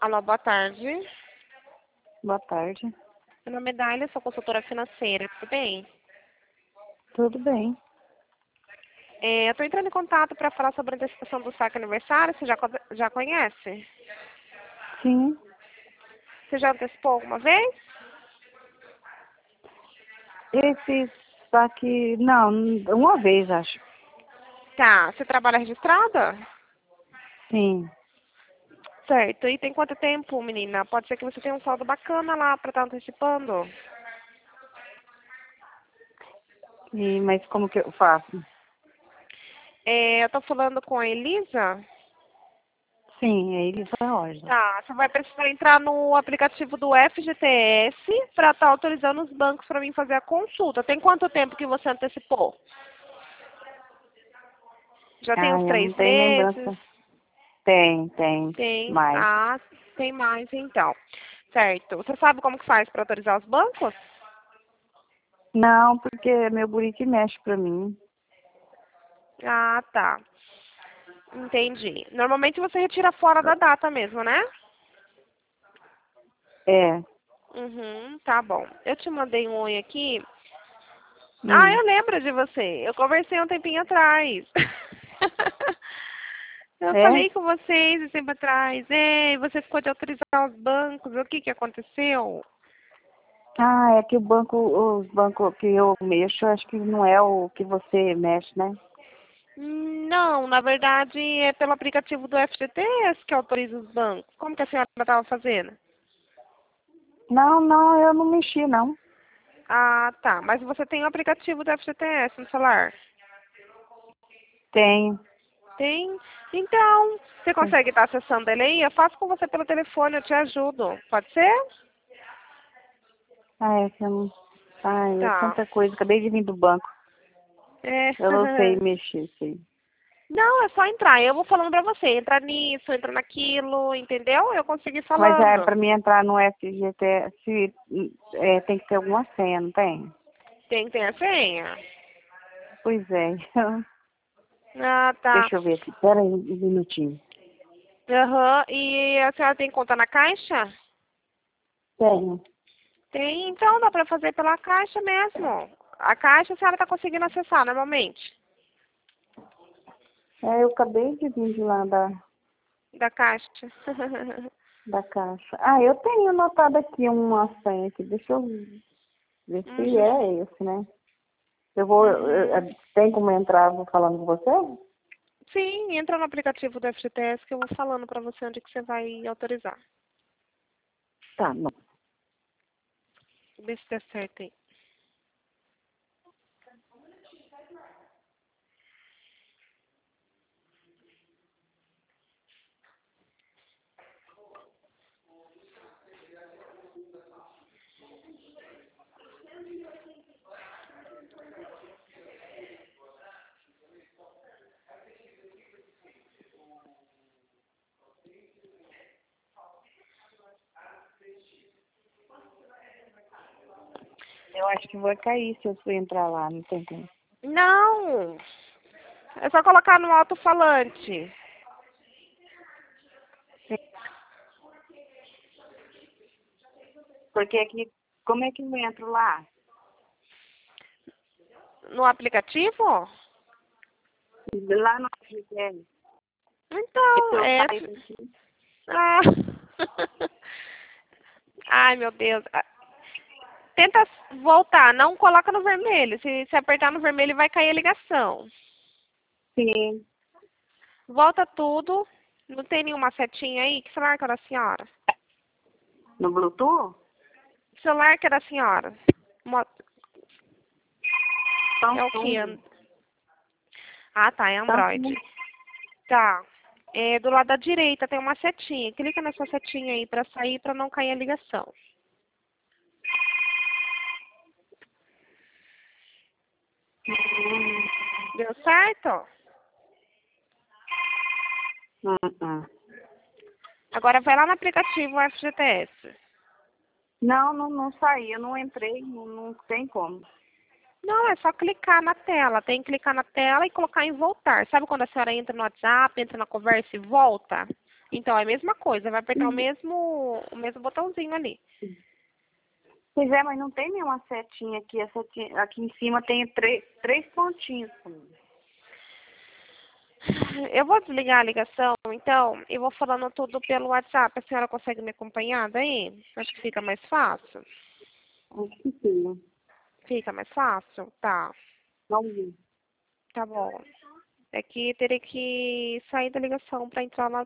Alô, boa tarde. Boa tarde. Meu nome é Dália, sou consultora financeira, tudo bem? Tudo bem? Eu estou entrando em contato para falar sobre a antecipação do saque aniversário, você já conhece? Sim. Você já antecipou alguma vez? Esse saque, não, uma vez acho. Tá, você trabalha registrada? Sim. Certo, e tem quanto tempo, menina? Pode ser que você tenha um saldo bacana lá para estar antecipando. Mas como que eu faço? Eu estou falando com a Elisa. Sim, é Elisa Rosa. Tá, você vai precisar entrar no aplicativo do FGTS para estar autorizando os bancos para mim fazer a consulta. Tem quanto tempo que você antecipou? Já tem Ah, uns eu não 3 tenho meses? lembrança. Tem. Tem. Mais. Ah, tem mais então. Certo. Você sabe como que faz para autorizar os bancos? Não, porque meu guri que mexe pra mim. Ah, tá. Entendi. Normalmente você retira fora da data mesmo, né? É. Uhum, tá bom. Eu te mandei um oi aqui. Ah, Hum. eu lembro de você. Eu conversei um tempinho atrás. Eu É? falei com vocês esse tempo atrás. Ei, você ficou de autorizar os bancos. O que que aconteceu? Ah, é que os bancos que eu mexo, acho que não é o que você mexe, né? Não, na verdade é pelo aplicativo do FGTS que autoriza os bancos. Como que a senhora estava fazendo? Não, eu não mexi, não. Ah, tá. Mas você tem o aplicativo do FGTS no celular? Tenho. Tem? Então, você consegue estar acessando ele aí? Eu faço com você pelo telefone, eu te ajudo. Pode ser? Ah, é que eu não... Ai, é Tá. tanta coisa. Acabei de vir do banco. É. Eu não sei mexer, sei. Não, é só entrar. Eu vou falando pra você. Entra nisso, entra naquilo, entendeu? Eu consegui ir Mas é falando. para mim entrar no FGTS, tem que ter alguma senha, não tem? Tem que ter a senha. Pois é. Ah, tá. Deixa eu ver aqui. Pera aí um minutinho. Aham. E a senhora tem conta na Caixa? Tenho. Tem, então dá pra fazer pela Caixa mesmo. A Caixa a senhora tá conseguindo acessar normalmente. É, eu acabei de vir de lá Da Caixa. da caixa. Ah, eu tenho anotado aqui uma senha aqui. Deixa eu ver se Uhum. é esse, né? Eu vou. Uhum. Tem como entrar vou falando com você? Sim, entra no aplicativo do FGTS que eu vou falando pra você onde que você vai autorizar. Tá, bom. Vê se dá certo aí. Eu acho que vai cair se eu for entrar lá, não tem como. Não! É só colocar no alto-falante. Porque aqui, como é que eu entro lá? No aplicativo? Lá no FGTS. Se Então, eu é. sair daqui. Ah. Ai, meu Deus. Tenta voltar, não coloca no vermelho. Se apertar no vermelho, vai cair a ligação. Sim. Volta tudo. Não tem nenhuma setinha aí? Que celular que é da senhora? No Bluetooth? Que celular que é da senhora? É o que? Samsung. Ah, tá, é Android. Samsung. Tá. Do lado da direita tem uma setinha. Clica nessa setinha aí pra sair, pra não cair a ligação. Deu certo? Uh-uh. Agora vai lá no aplicativo FGTS. Não saí. Eu não entrei. Não tem como. Não, é só clicar na tela. Tem que clicar na tela e colocar em voltar. Sabe quando a senhora entra no WhatsApp, entra na conversa e volta? Então, é a mesma coisa, vai apertar o mesmo botãozinho ali. Pois é, mas não tem nenhuma setinha aqui. Aqui em cima tem três pontinhos. Eu vou desligar a ligação, então, e vou falando tudo pelo WhatsApp. A senhora consegue me acompanhar daí? Acho que fica mais fácil. Acho que sim. Fica mais fácil? Tá. Vamos ver. Tá bom. É que teria que sair da ligação para entrar lá